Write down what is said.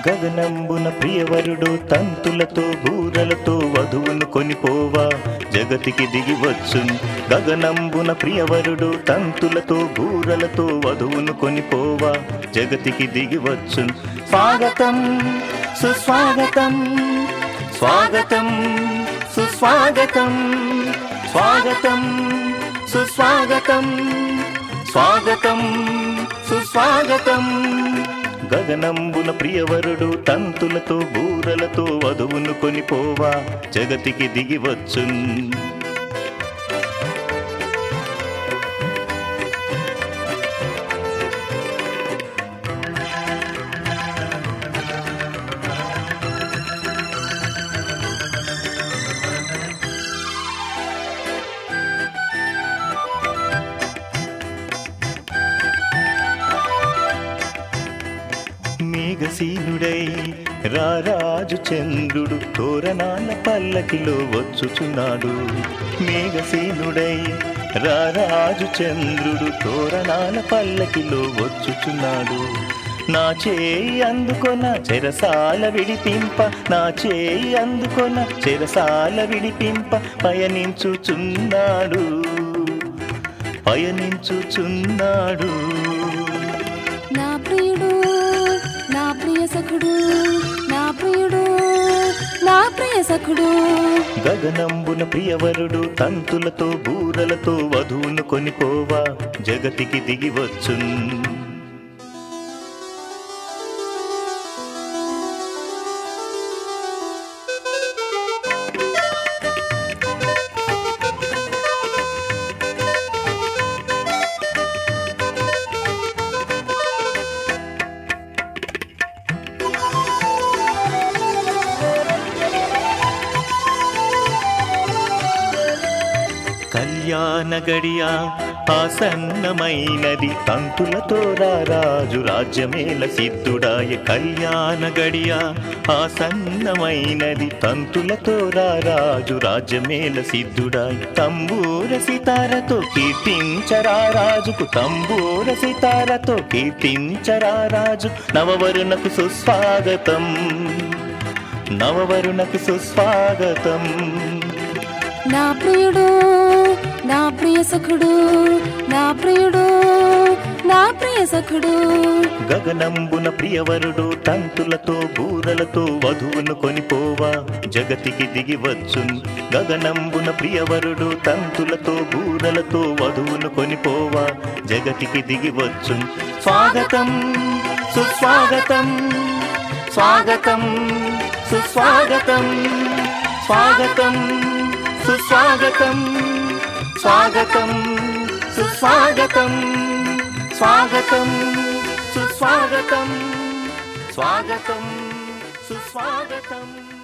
గగనంబున ప్రియవరుడు తంతులతో బూరలతో వధువును కొనిపోవా జగతికి దిగివచ్చున్. గగనంబున ప్రియవరుడు తంతులతో బూరలతో వధువును కొనిపోవా జగతికి దిగివచ్చున్. స్వాగతం సుస్వాగతం స్వాగతం సుస్వాగతం స్వాగతం సుస్వాగతం స్వాగతం సుస్వాగతం. గగనంబున ప్రియవరుడు తంతులతో బూరలతో వధువును కొనిపోవా జగతికి దిగివచ్చున్. మేఘసీనుడై రారాజు చంద్రుడు తోరణాల పల్లకిలో వచ్చుచున్నాడు. మేఘసీనుడై రారాజు చంద్రుడు తోరణాల పల్లకిలో వచ్చుచున్నాడు. నా చేయి అందుకొన చెరసాల విడిపింప, నా చేయి అందుకొన చెరసాల విడిపింప పయనించుచున్నాడు పయనించుచున్నాడు. నా ప్రియుడు నా ప్రియ సఖుడు నా ప్రియుడు నా ప్రియ సఖుడు. గగనంబున ప్రియవరుడు తంతులతో బూరలతో వధువును కొనిపోవా జగతికి దిగివచ్చున్. కళ్యాణ గడియ ఆసన్నమైనది తంతులతో రారాజు రాజ్యమేల సిద్ధుడాయ. కళ్యాణ గడియ ఆసన్నమైనది తంతులతో రారాజు రాజ్యమేల సిద్ధుడాయ. తంబూర సితారతో కీర్తించరా రాజుకు, తంబూర సితారతో కీర్తించరా రాజు. నవవరుణకు సుస్వాగతం నవవరుణకు సుస్వాగతం. నా ప్రియుడు నా ప్రియ సఖుడు నా ప్రియుడు నా ప్రియ సఖుడు. గగనంబున ప్రియవరుడు తంతులతో బూరలతో వధువును కొనిపోవా జగతికి దిగివచ్చున్. గగనంబున ప్రియవరుడు తంతులతో బూరలతో వధువును కొనిపోవా జగతికి దిగివచ్చున్. స్వాగతం సుస్వాగతం స్వాగతం సుస్వాగతం స్వాగతం సుస్వాగతం స్వాగతం సుస్వాగతం స్వాగతం సుస్వాగతం స్వాగతం సుస్వాగతం.